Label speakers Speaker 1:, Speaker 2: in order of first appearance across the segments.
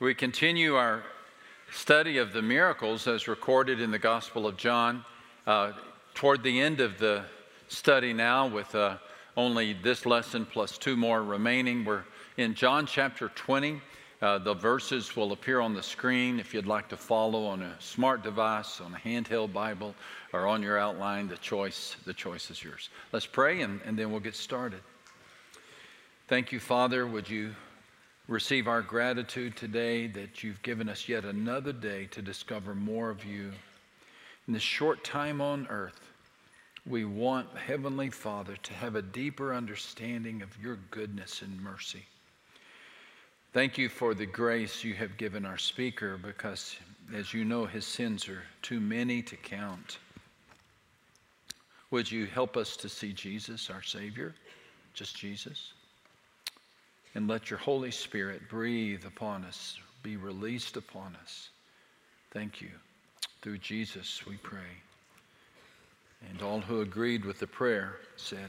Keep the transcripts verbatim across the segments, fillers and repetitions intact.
Speaker 1: We continue our study of the miracles as recorded in the Gospel of John. Uh, toward the end of the study now, with uh, only this lesson plus two more remaining, we're in John chapter twenty. Uh, the verses will appear on the screen if you'd like to follow on a smart device, on a handheld Bible, or on your outline. The choice, the choice is yours. Let's pray and, and then we'll get started. Thank you, Father. Would you receive our gratitude today that you've given us yet another day to discover more of you. In this short time on earth, we want, Heavenly Father, to have a deeper understanding of your goodness and mercy. Thank you for the grace you have given our speaker, because, as you know, his sins are too many to count. Would you help us to see Jesus, our Savior, just Jesus? And let your Holy Spirit breathe upon us, be released upon us. Thank you. Through Jesus we pray. And all who agreed with the prayer said,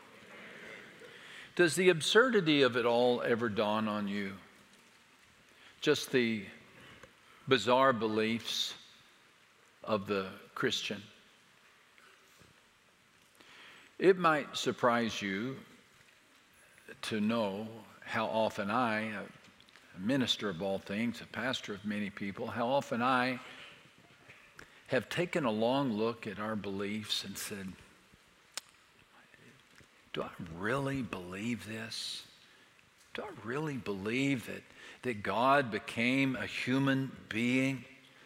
Speaker 1: does the absurdity of it all ever dawn on you? Just the bizarre beliefs of the Christian. It might surprise you to know how often I, a minister of all things, a pastor of many people, how often I have taken a long look at our beliefs and said, do I really believe this? Do I really believe that, that God became a human being?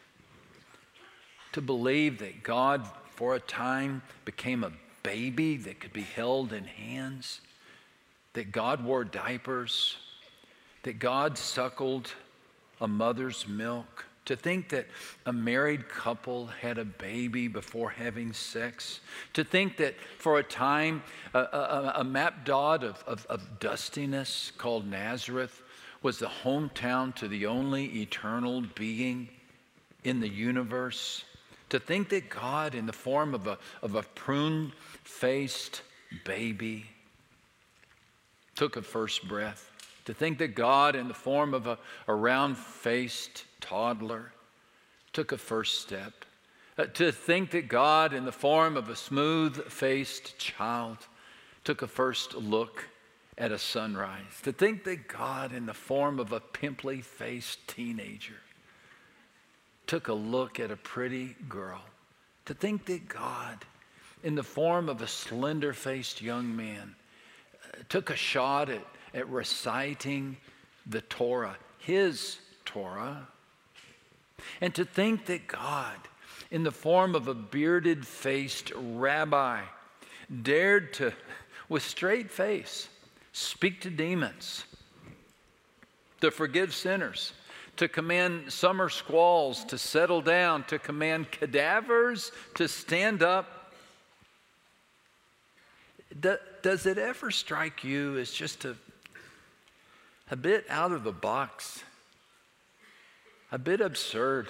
Speaker 1: To believe that God, for a time, became a baby that could be held in hands? That God wore diapers, that God suckled a mother's milk, to think that a married couple had a baby before having sex, to think that for a time a, a, a map dot of, of, of dustiness called Nazareth was the hometown to the only eternal being in the universe, to think that God in the form of a, of a prune-faced baby took a first breath, to think that God in the form of a, a round-faced toddler took a first step, uh, to think that God in the form of a smooth-faced child took a first look at a sunrise, to think that God in the form of a pimply-faced teenager took a look at a pretty girl, to think that God in the form of a slender-faced young man took a shot at, at reciting the Torah, his Torah, and to think that God, in the form of a bearded-faced rabbi, dared to, with straight face, speak to demons, to forgive sinners, to command summer squalls to settle down, to command cadavers to stand up. Does it ever strike you as just a, a bit out of the box, a bit absurd?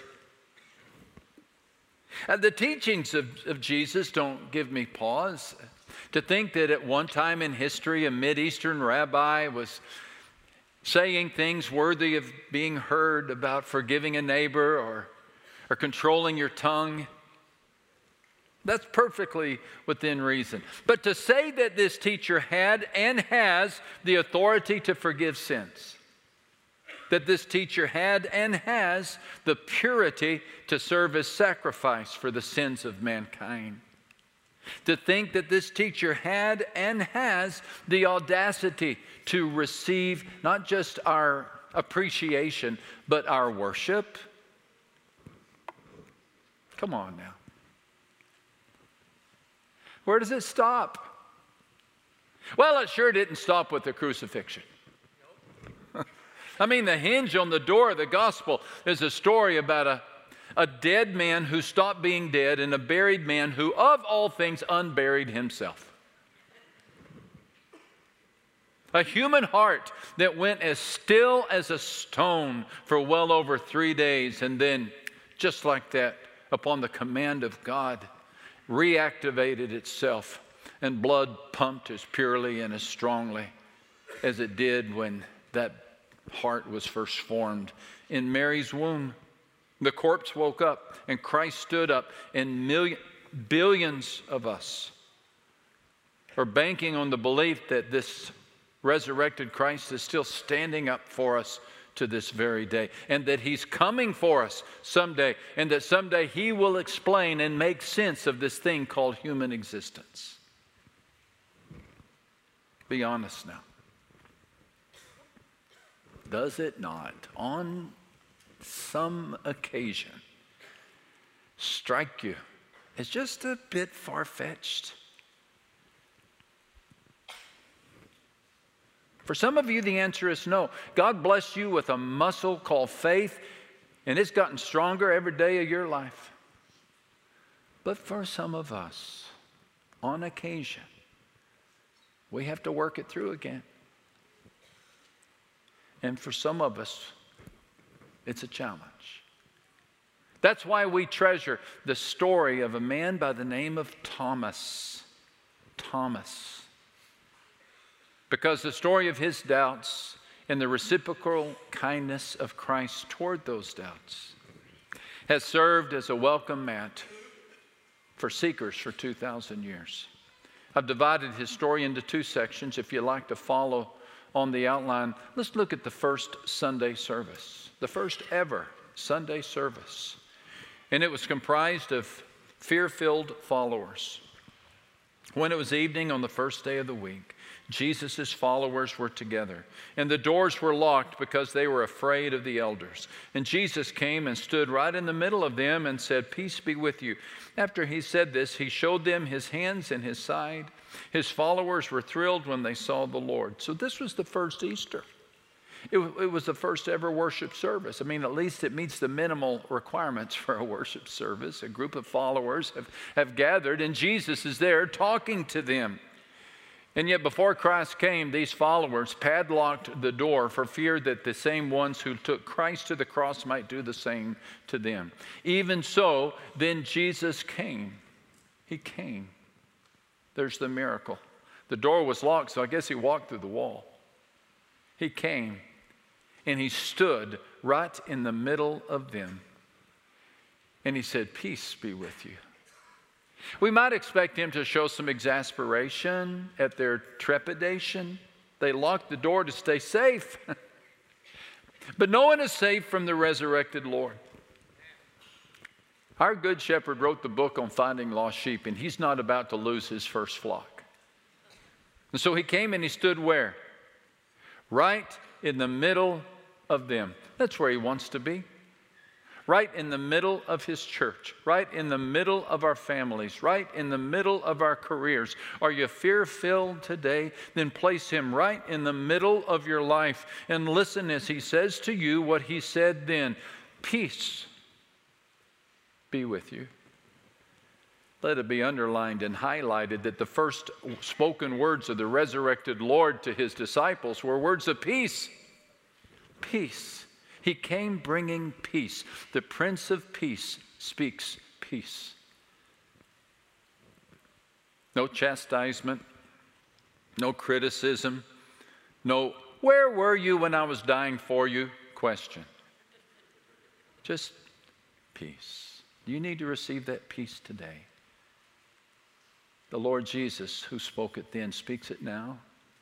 Speaker 1: And the teachings of, of Jesus don't give me pause. To think that at one time in history, a Mideastern rabbi was saying things worthy of being heard about forgiving a neighbor or, or controlling your tongue, that's perfectly within reason. But to say that this teacher had and has the authority to forgive sins, that this teacher had and has the purity to serve as sacrifice for the sins of mankind, to think that this teacher had and has the audacity to receive not just our appreciation, but our worship. Come on now. Where does it stop? Well, it sure didn't stop with the crucifixion. I mean, the hinge on the door of the gospel is a story about a, a dead man who stopped being dead and a buried man who, of all things, unburied himself. A human heart that went as still as a stone for well over three days and then, just like that, upon the command of God, reactivated itself, and blood pumped as purely and as strongly as it did when that heart was first formed in Mary's womb. The corpse woke up and Christ stood up, and million, billions of us are banking on the belief that this resurrected Christ is still standing up for us to this very day, and that He's coming for us someday, and that someday He will explain and make sense of this thing called human existence. Be honest now. Does it not, on some occasion, strike you as just a bit far-fetched? For some of you, the answer is no. God bless you with a muscle called faith, and it's gotten stronger every day of your life. But for some of us, on occasion, we have to work it through again. And for some of us, it's a challenge. That's why we treasure the story of a man by the name of Thomas. Thomas. Because the story of his doubts and the reciprocal kindness of Christ toward those doubts has served as a welcome mat for seekers for two thousand years. I've divided his story into two sections. If you'd like to follow on the outline, let's look at the first Sunday service, the first ever Sunday service. And it was comprised of fear-filled followers. When it was evening on the first day of the week, Jesus' followers were together, and the doors were locked because they were afraid of the elders. And Jesus came and stood right in the middle of them and said, "Peace be with you." After he said this, he showed them his hands and his side. His followers were thrilled when they saw the Lord. So this was the first Easter. It, it was the first ever worship service. I mean, at least it meets the minimal requirements for a worship service. A group of followers have, have gathered, and Jesus is there talking to them. And yet before Christ came, these followers padlocked the door for fear that the same ones who took Christ to the cross might do the same to them. Even so, then Jesus came. He came. There's the miracle. The door was locked, so I guess he walked through the wall. He came, and he stood right in the middle of them. And he said, "Peace be with you." We might expect him to show some exasperation at their trepidation. They locked the door to stay safe. But no one is safe from the resurrected Lord. Our good shepherd wrote the book on finding lost sheep, and he's not about to lose his first flock. And so he came and he stood where? Right in the middle of them. That's where he wants to be. Right in the middle of his church, right in the middle of our families, right in the middle of our careers. Are you fear-filled today? Then place him right in the middle of your life and listen as he says to you what he said then. Peace be with you. Let it be underlined and highlighted that the first spoken words of the resurrected Lord to his disciples were words of peace. Peace. He came bringing peace. The Prince of Peace speaks peace. No chastisement, no criticism, no, "Where were you when I was dying for you?" question. Just peace. You need to receive that peace today. The Lord Jesus, who spoke it then, speaks it now.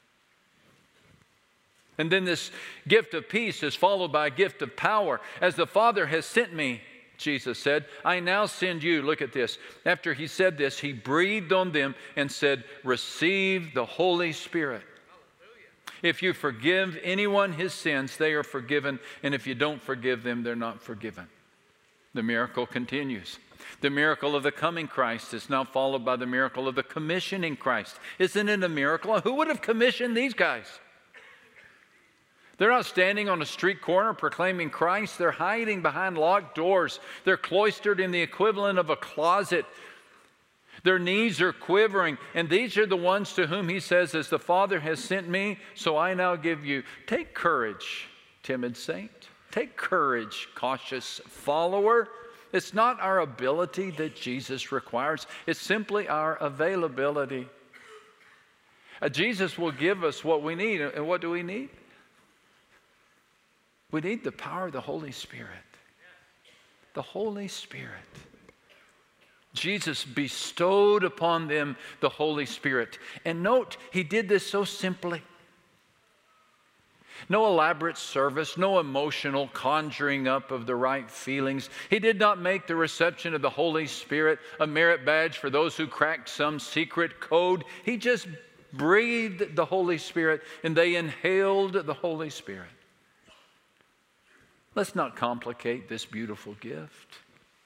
Speaker 1: And then this gift of peace is followed by a gift of power. As the Father has sent me, Jesus said, I now send you. Look at this. After he said this, he breathed on them and said, receive the Holy Spirit. If you forgive anyone his sins, they are forgiven. And if you don't forgive them, they're not forgiven. The miracle continues. The miracle of the coming Christ is now followed by the miracle of the commissioning Christ. Isn't it a miracle? Who would have commissioned these guys? They're not standing on a street corner proclaiming Christ. They're hiding behind locked doors. They're cloistered in the equivalent of a closet. Their knees are quivering. And these are the ones to whom he says, as the Father has sent me, so I now give you. Take courage, timid saint. Take courage, cautious follower. It's not our ability that Jesus requires. It's simply our availability. Uh, Jesus will give us what we need. And what do we need? We need the power of the Holy Spirit. The Holy Spirit. Jesus bestowed upon them the Holy Spirit. And note, he did this so simply. No elaborate service, no emotional conjuring up of the right feelings. He did not make the reception of the Holy Spirit a merit badge for those who cracked some secret code. He just breathed the Holy Spirit and they inhaled the Holy Spirit. Let's not complicate this beautiful gift.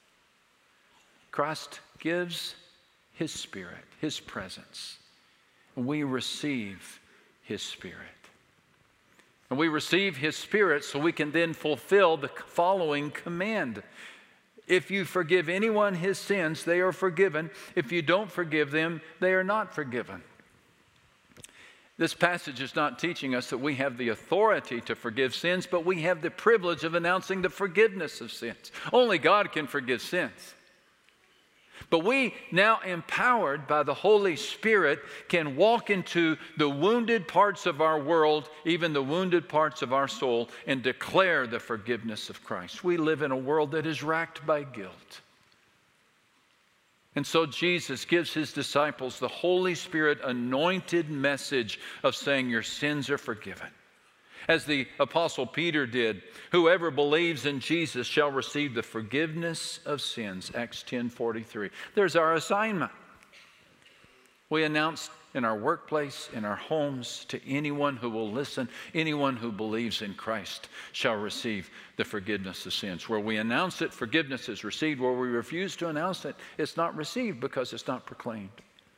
Speaker 1: Christ gives His Spirit, His presence. And we receive His Spirit. And we receive His Spirit so we can then fulfill the following command. If you forgive anyone his sins, they are forgiven. If you don't forgive them, they are not forgiven. This passage is not teaching us that we have the authority to forgive sins, but we have the privilege of announcing the forgiveness of sins. Only God can forgive sins. But we, now empowered by the Holy Spirit, can walk into the wounded parts of our world, even the wounded parts of our soul, and declare the forgiveness of Christ. We live in a world that is racked by guilt. And so Jesus gives His disciples the Holy Spirit anointed message of saying your sins are forgiven. As the Apostle Peter did, whoever believes in Jesus shall receive the forgiveness of sins, Acts ten forty-three. There's our assignment. We announce in our workplace, in our homes, to anyone who will listen, anyone who believes in Christ shall receive the forgiveness of sins. Where we announce it, forgiveness is received. Where we refuse to announce it, it's not received because it's not proclaimed.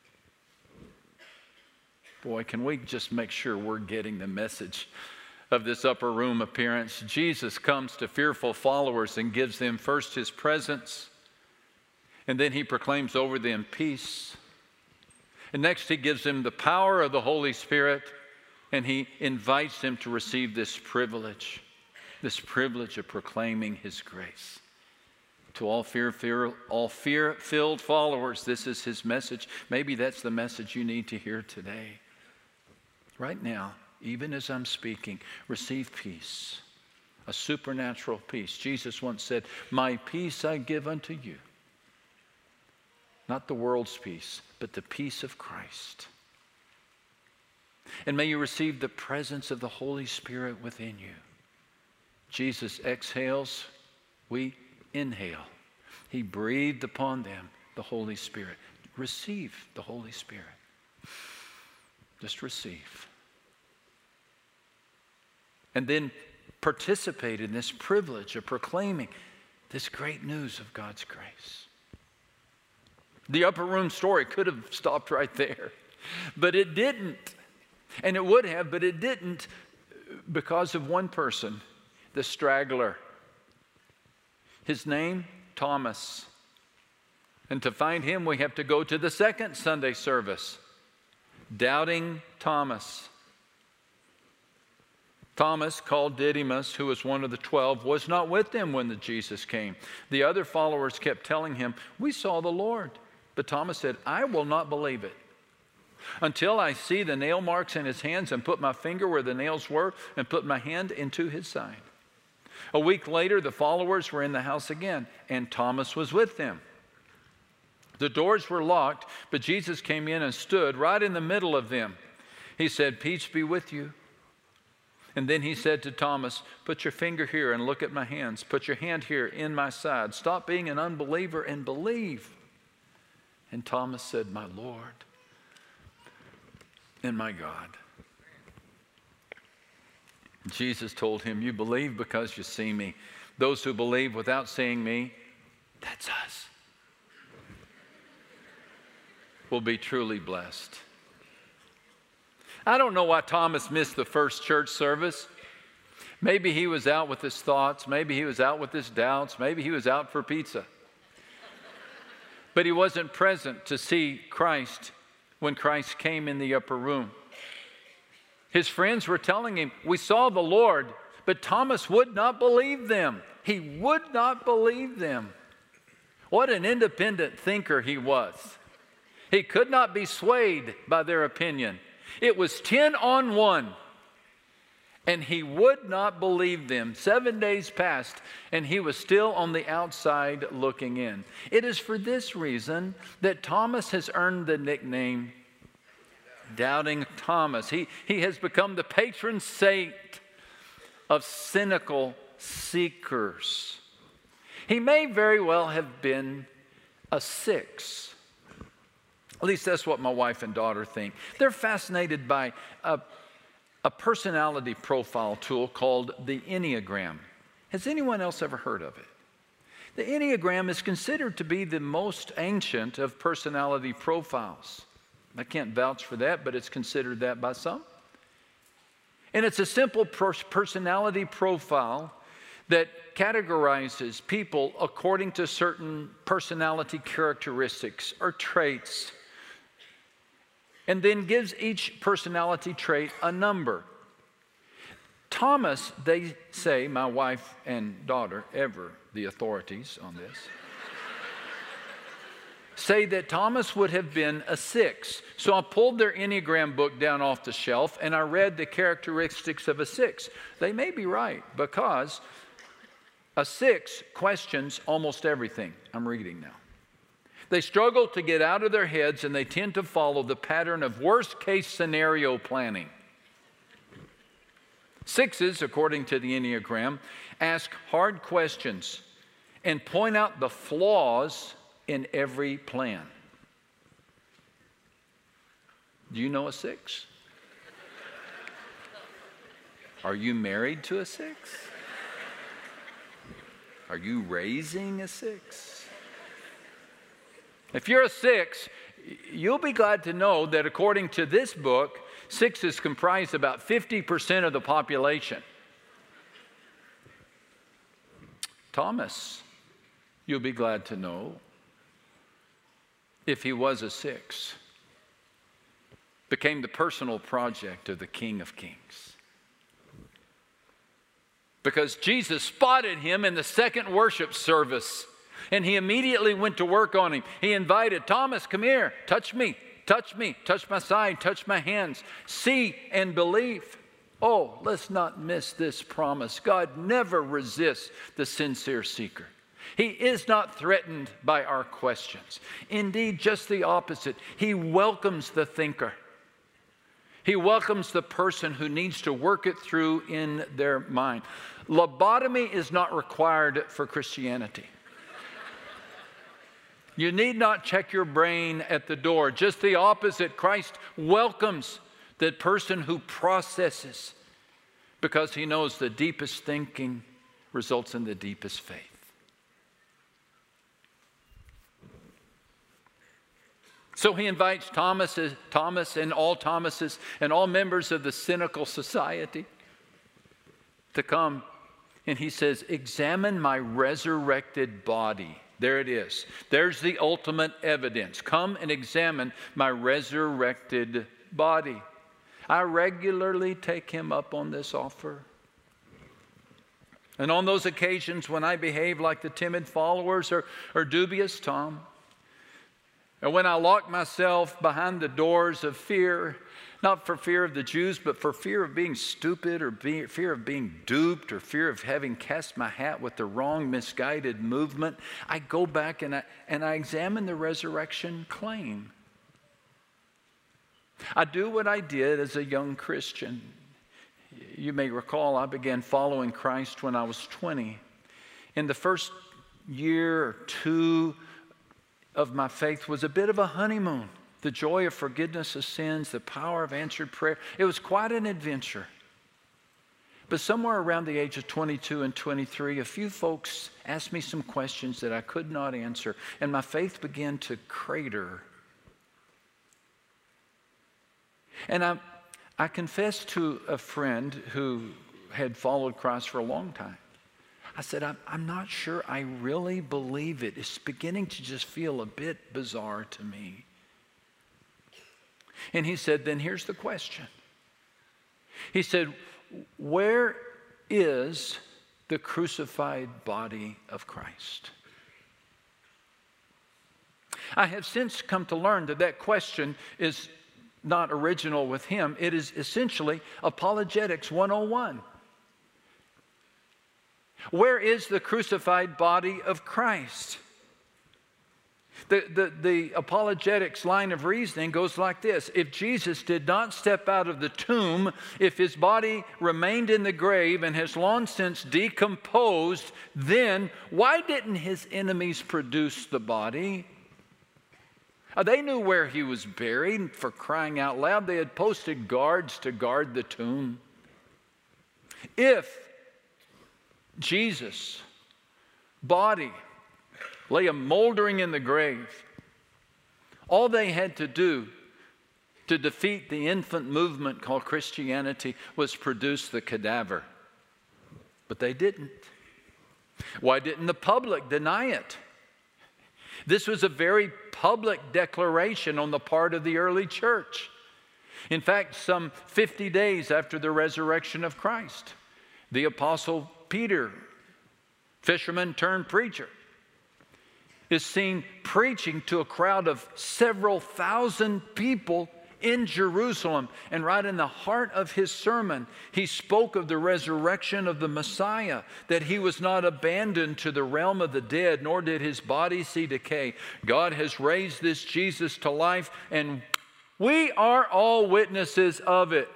Speaker 1: Boy, can we just make sure we're getting the message of this upper room appearance. Jesus comes to fearful followers and gives them first His presence, and then He proclaims over them peace. And next He gives them the power of the Holy Spirit, and He invites them to receive this privilege, this privilege of proclaiming His grace. To all fear, fear, all fear-filled followers, this is His message. Maybe that's the message you need to hear today. Right now, even as I'm speaking, receive peace, a supernatural peace. Jesus once said, "My peace I give unto you." Not the world's peace, but the peace of Christ. And may you receive the presence of the Holy Spirit within you. Jesus exhales, we inhale. He breathed upon them the Holy Spirit. Receive the Holy Spirit. Just receive. And then participate in this privilege of proclaiming this great news of God's grace. The upper room story could have stopped right there, but it didn't. And it would have, but it didn't because of one person, the straggler. His name, Thomas. And to find him, we have to go to the second Sunday service. Doubting Thomas. Thomas, called Didymus, who was one of the twelve, was not with them when the Jesus came. The other followers kept telling him, "We saw the Lord." But Thomas said, "I will not believe it until I see the nail marks in His hands and put my finger where the nails were and put my hand into His side." A week later, the followers were in the house again, and Thomas was with them. The doors were locked, but Jesus came in and stood right in the middle of them. He said, "Peace be with you." And then He said to Thomas, "Put your finger here and look at my hands. Put your hand here in my side. Stop being an unbeliever and believe." And Thomas said, "My Lord and my God." Jesus told him, "You believe because you see me. Those who believe without seeing me, that's us, will be truly blessed." I don't know why Thomas missed the first church service. Maybe he was out with his thoughts. Maybe he was out with his doubts. Maybe he was out for pizza. But he wasn't present to see Christ when Christ came in the upper room. His friends were telling him, "We saw the Lord," but Thomas would not believe them. He would not believe them. What an independent thinker he was. He could not be swayed by their opinion. It was ten on one. And he would not believe them. Seven days passed, and he was still on the outside looking in. It is for this reason that Thomas has earned the nickname Doubting Thomas. He, he has become the patron saint of cynical seekers. He may very well have been a six. At least that's what my wife and daughter think. They're fascinated by a a personality profile tool called the Enneagram. Has anyone else ever heard of it? The Enneagram is considered to be the most ancient of personality profiles. I can't vouch for that, but it's considered that by some. And it's a simple personality profile that categorizes people according to certain personality characteristics or traits, and then gives each personality trait a number. Thomas, they say, my wife and daughter, ever the authorities on this, say that Thomas would have been a six. So I pulled their Enneagram book down off the shelf and I read the characteristics of a six. They may be right, because a six questions almost everything. I'm reading now. They struggle to get out of their heads, and they tend to follow the pattern of worst-case scenario planning. Sixes, according to the Enneagram, ask hard questions and point out the flaws in every plan. Do you know a six? Are you married to a six? Are you raising a six? If you're a six, you'll be glad to know that according to this book, sixes comprise about fifty percent of the population. Thomas, you'll be glad to know, if he was a six, became the personal project of the King of Kings. Because Jesus spotted him in the second worship service, and he immediately went to work on him. He invited, Thomas, come here, touch me, touch me, touch my side, touch my hands, see and believe. Oh, let's not miss this promise. God never resists the sincere seeker. He is not threatened by our questions. Indeed, just the opposite. He welcomes the thinker. He welcomes the person who needs to work it through in their mind. Lobotomy is not required for Christianity. You need not check your brain at the door. Just the opposite. Christ welcomes the person who processes, because he knows the deepest thinking results in the deepest faith. So he invites Thomas, Thomas and all Thomases and all members of the cynical society to come. And he says, examine my resurrected body. There it is. There's the ultimate evidence. Come and examine my resurrected body. I regularly take him up on this offer. And on those occasions when I behave like the timid followers or, or dubious Tom, or when I lock myself behind the doors of fear, not for fear of the Jews, but for fear of being stupid, or be, fear of being duped, or fear of having cast my hat with the wrong, misguided movement, I go back and I, and I examine the resurrection claim. I do what I did as a young Christian. You may recall I began following Christ when I was twenty. In the first year or two of my faith was a bit of a honeymoon. The joy of forgiveness of sins, the power of answered prayer. It was quite an adventure. But somewhere around the age of twenty-two and twenty-three, a few folks asked me some questions that I could not answer, and my faith began to crater. And I, I confessed to a friend who had followed Christ for a long time. I said, I'm, I'm not sure I really believe it. It's beginning to just feel a bit bizarre to me. And he said, then here's the question. He said, where is the crucified body of Christ? I have since come to learn that that question is not original with him. It is essentially Apologetics one oh one. Where is the crucified body of Christ? The, the, the apologetics line of reasoning goes like this. If Jesus did not step out of the tomb, if his body remained in the grave and has long since decomposed, then why didn't his enemies produce the body? Uh, They knew where he was buried, for crying out loud. They had posted guards to guard the tomb. If Jesus' body lay a moldering in the grave, all they had to do to defeat the infant movement called Christianity was produce the cadaver. But they didn't. Why didn't the public deny it? This was a very public declaration on the part of the early church. In fact, some fifty days after the resurrection of Christ, the Apostle Peter, fisherman turned preacher, is seen preaching to a crowd of several thousand people in Jerusalem. And right in the heart of his sermon, he spoke of the resurrection of the Messiah, that he was not abandoned to the realm of the dead, nor did his body see decay. God has raised this Jesus to life, and we are all witnesses of it.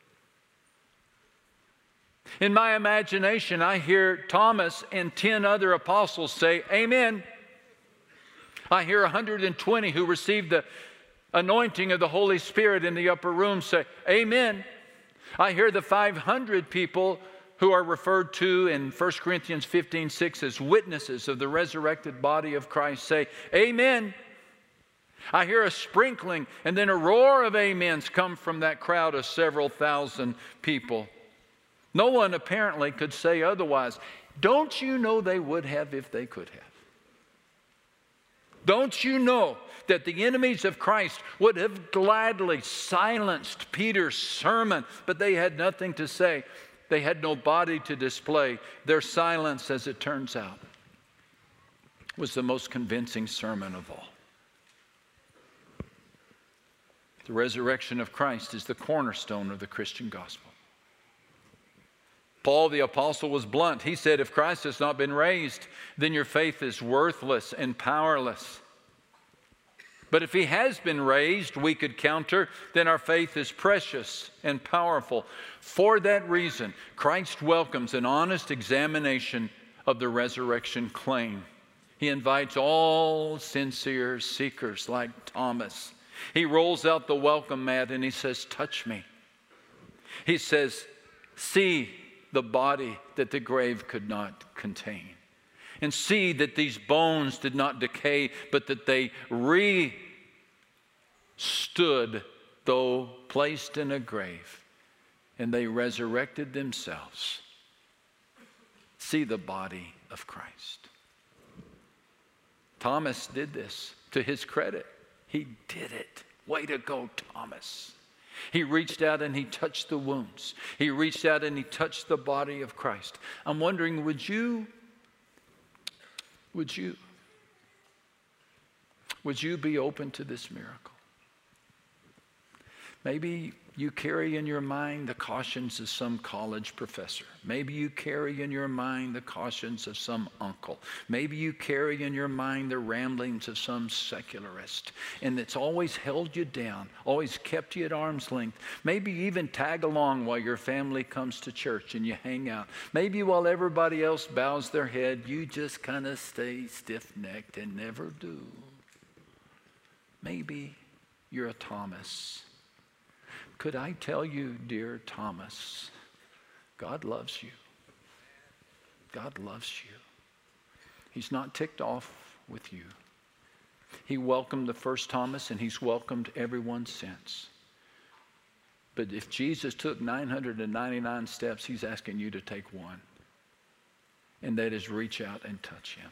Speaker 1: In my imagination, I hear Thomas and ten other apostles say, Amen. I hear one hundred twenty who received the anointing of the Holy Spirit in the upper room say, Amen. I hear the five hundred people who are referred to in First Corinthians fifteen six as witnesses of the resurrected body of Christ say, Amen. I hear a sprinkling and then a roar of amens come from that crowd of several thousand people. No one apparently could say otherwise. Don't you know they would have if they could have? Don't you know that the enemies of Christ would have gladly silenced Peter's sermon, but they had nothing to say. They had no body to display. Their silence, as it turns out, was the most convincing sermon of all. The resurrection of Christ is the cornerstone of the Christian gospel. Paul the apostle was blunt. He said, if Christ has not been raised, then your faith is worthless and powerless. But if he has been raised, we could counter, then our faith is precious and powerful. For that reason, Christ welcomes an honest examination of the resurrection claim. He invites all sincere seekers like Thomas. He rolls out the welcome mat and he says, touch me. He says, see the body that the grave could not contain. And see that these bones did not decay, but that they re-stood, though placed in a grave, and they resurrected themselves. See the body of Christ. Thomas did this to his credit. He did it. Way to go, Thomas. He reached out and he touched the wounds. He reached out and he touched the body of Christ. I'm wondering, would you, would you, would you be open to this miracle? Maybe you carry in your mind the cautions of some college professor. Maybe you carry in your mind the cautions of some uncle. Maybe you carry in your mind the ramblings of some secularist. And it's always held you down, always kept you at arm's length. Maybe you even tag along while your family comes to church and you hang out. Maybe while everybody else bows their head, you just kind of stay stiff-necked and never do. Maybe you're a Thomas. Could I tell you, dear Thomas, God loves you. God loves you. He's not ticked off with you. He welcomed the first Thomas, and he's welcomed everyone since. But if Jesus took nine hundred ninety-nine steps, he's asking you to take one. And that is reach out and touch him.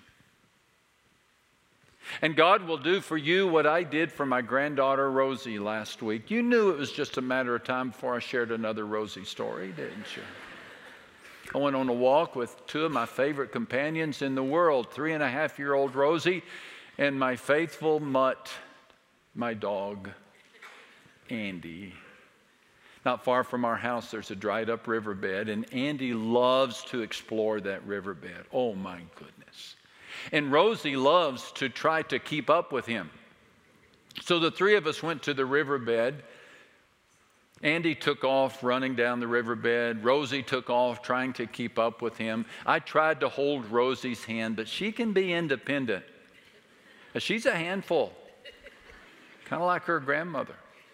Speaker 1: And God will do for you what I did for my granddaughter Rosie last week. You knew it was just a matter of time before I shared another Rosie story, didn't you? I went on a walk with two of my favorite companions in the world, three and a half year old Rosie and my faithful Mutt, my dog. Andy. Not far from our house, there's a dried up riverbed, and Andy loves to explore that riverbed. Oh my goodness. And Rosie loves to try to keep up with him. So the three of us went to the riverbed. Andy took off running down the riverbed. Rosie took off trying to keep up with him. I tried to hold Rosie's hand, but she can be independent. She's a handful, kind of like her grandmother,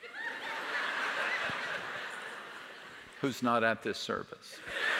Speaker 1: who's not at this service.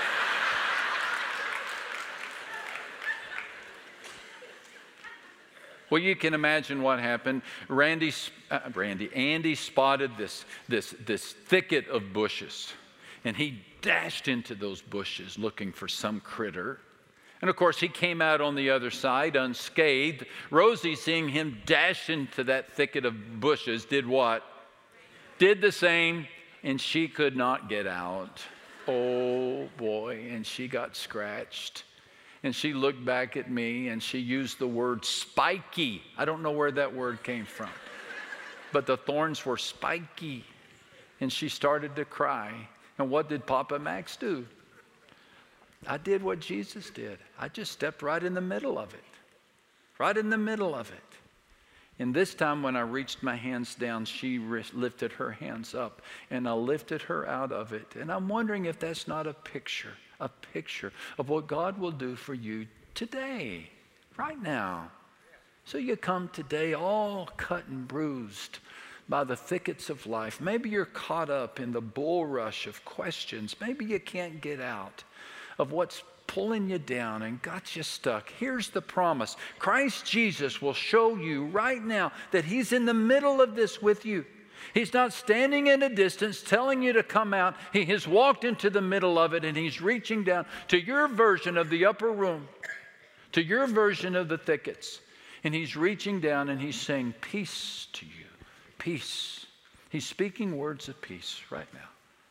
Speaker 1: Well, you can imagine what happened. Randy, uh, Randy, Andy spotted this, this, this thicket of bushes, and he dashed into those bushes looking for some critter. And of course, he came out on the other side unscathed. Rosie, seeing him dash into that thicket of bushes, did what? Did the same, and she could not get out. Oh boy, and she got scratched. And she looked back at me and she used the word spiky. I don't know where that word came from, but the thorns were spiky. And she started to cry. And what did Papa Max do? I did what Jesus did. I just stepped right in the middle of it. Right in the middle of it. And this time when I reached my hands down, she lifted her hands up and I lifted her out of it. And I'm wondering if that's not a picture, a picture of what God will do for you today, right now. So you come today all cut and bruised by the thickets of life. Maybe you're caught up in the bulrush of questions. Maybe you can't get out of what's pulling you down and got you stuck. Here's the promise. Christ Jesus will show you right now that he's in the middle of this with you. He's not standing in a distance telling you to come out. He has walked into the middle of it and he's reaching down to your version of the upper room, to your version of the thickets. And he's reaching down and he's saying, peace to you, peace. He's speaking words of peace right now.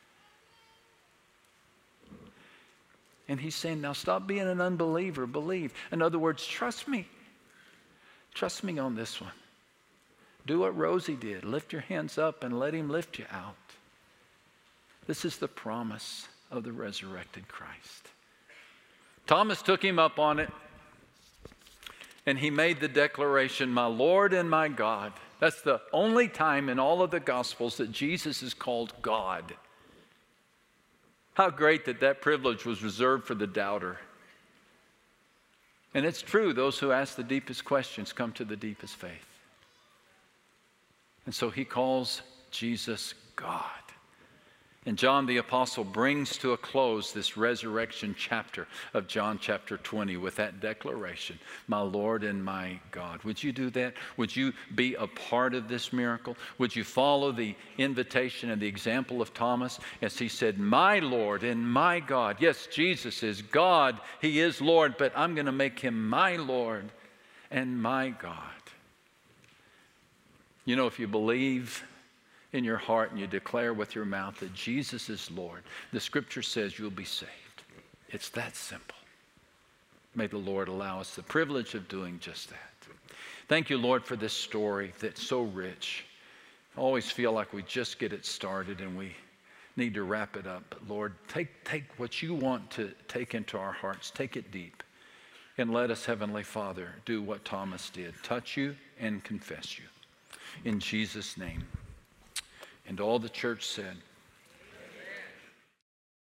Speaker 1: And he's saying, now stop being an unbeliever, believe. In other words, trust me. Trust me on this one. Do what Rosie did. Lift your hands up and let him lift you out. This is the promise of the resurrected Christ. Thomas took him up on it, and he made the declaration, my Lord and my God. That's the only time in all of the Gospels that Jesus is called God. How great that that privilege was reserved for the doubter. And it's true, those who ask the deepest questions come to the deepest faith. And so he calls Jesus God. And John the Apostle brings to a close this resurrection chapter of John chapter twenty with that declaration, my Lord and my God. Would you do that? Would you be a part of this miracle? Would you follow the invitation and the example of Thomas as he said, my Lord and my God? Yes, Jesus is God. He is Lord, but I'm going to make him my Lord and my God. You know, if you believe in your heart and you declare with your mouth that Jesus is Lord, the scripture says you'll be saved. It's that simple. May the Lord allow us the privilege of doing just that. Thank you, Lord, for this story that's so rich. I always feel like we just get it started and we need to wrap it up. But Lord, take, take what you want to take into our hearts, take it deep, and let us, Heavenly Father, do what Thomas did, touch you and confess you. In Jesus' name. And all the church said,